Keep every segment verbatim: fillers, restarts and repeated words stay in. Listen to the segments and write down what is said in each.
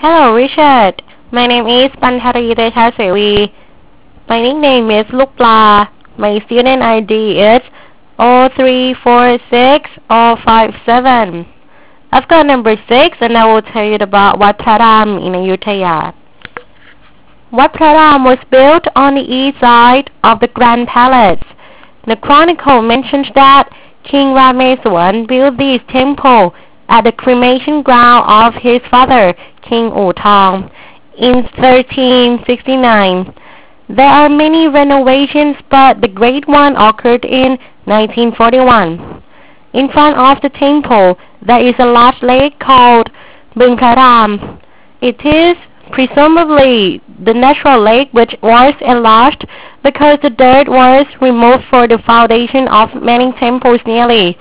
Hello, Richard. My name is Pantari Deshasevi. My nickname is Lukla. My student I D is zero three four six zero five seven. I've got number six, and I will tell you about Wat Praram in Ayutthaya. Wat Praram was built on the east side of the Grand Palace. The chronicle mentions that King Rameswaran built this temple at the cremation ground of his father, King Utong, in thirteen sixty-nine. There are many renovations, but the great one occurred in nineteen forty-one. In front of the temple, there is a large lake called Bung Praram. It is presumably the natural lake which was enlarged because the dirt was removed for the foundation of many temples nearly.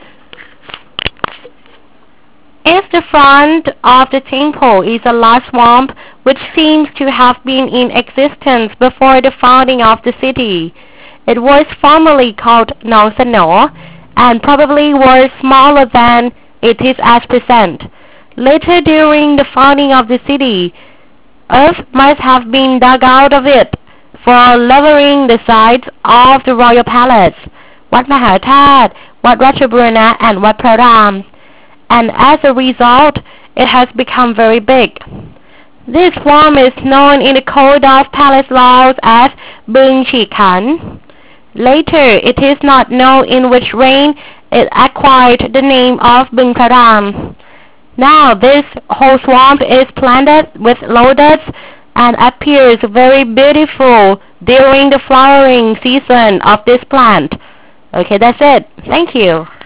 At the front of the temple is a large swamp which seems to have been in existence before the founding of the city. It was formerly called Nong Sano and probably was smaller than it is at present. Later, during the founding of the city, earth must have been dug out of it for leveling the sides of the royal palace, Wat Mahathat, Wat Ratchaburana, and Wat Praram, and as a result, it has become very big. This form is known in the Code of Palace Laws as Bung Chi Khan. Later, it is not known in which reign it acquired the name of Bung Praram. Now, this whole swamp is planted with lotus and appears very beautiful during the flowering season of this plant. Okay, that's it. Thank you.